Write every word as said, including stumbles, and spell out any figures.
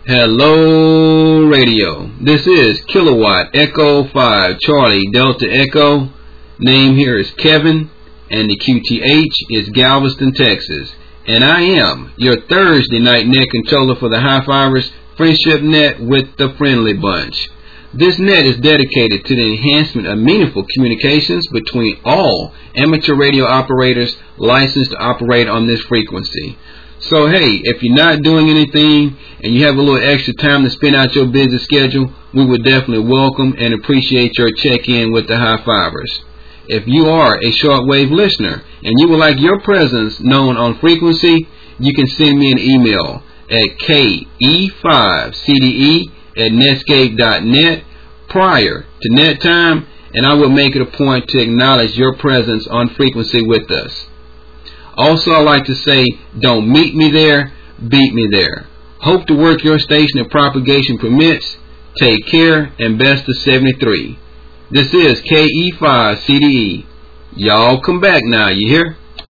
Hello radio. This is Kilowatt Echo five Charlie Delta Echo. Name here is Kevin, and the Q T H is Galveston, Texas. And I am your Thursday night net controller for the High Fivers Friendship Net with the Friendly Bunch. This net is dedicated to the enhancement of meaningful communications between all amateur radio operators licensed to operate on this frequency. So hey, if you're not doing anything and you have a little extra time to spend out your busy schedule, we would definitely welcome and appreciate your check-in with the High Fivers. If you are a shortwave listener and you would like your presence known on frequency, you can send me an email at K E five C D E at netscape dot net prior to net time, and I will make it a point to acknowledge your presence on frequency with us. Also, I like to say, don't meet me there, beat me there. Hope to work your station if propagation permits. Take care, and best of seventy-three. This is K E five C D E. Y'all come back now, you hear?